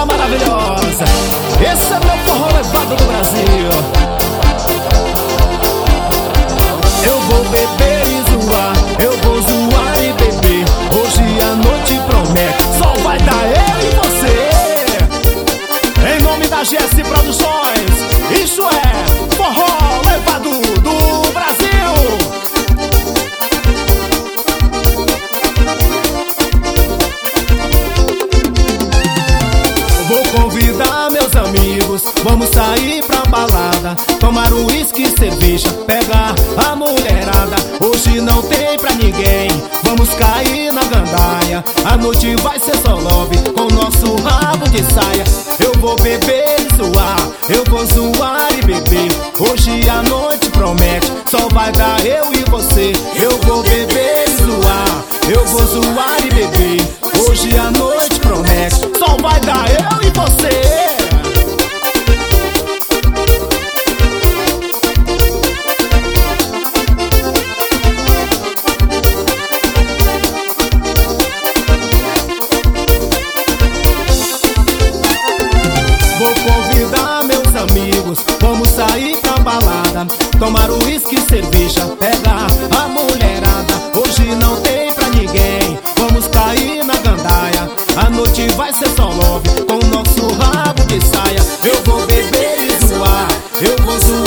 maravilhosa. Esse é meu forró levado do Brasil. Eu vou beber e zoar, eu vou zoar e beber. Hoje a noite promete, só vai dar eu e você. Em nome da GS Produções, isso é forró levado do Brasil. Vou convidar meus amigos, vamos sair pra balada, tomar um uísque e cerveja, pegar a mulherada. Hoje não tem pra ninguém, vamos cair na gandaia. A noite vai ser só love, com nosso rabo de saia. Eu vou beber e zoar, eu vou zoar e beber. Hoje a noite promete, só vai dar eu e você. Eu vou beber e zoar, eu vou zoar e beber. Hoje a noite promete, só vai dar eu e você. Vou convidar meus amigos, vamos sair pra balada, tomar um uísque e cerveja, pegar a mulherada. Hoje não tem pra ninguém, vamos cair na gandaia. A noite vai ser só love, com nosso rabo de saia. Eu vou beber e zoar, eu vou zoar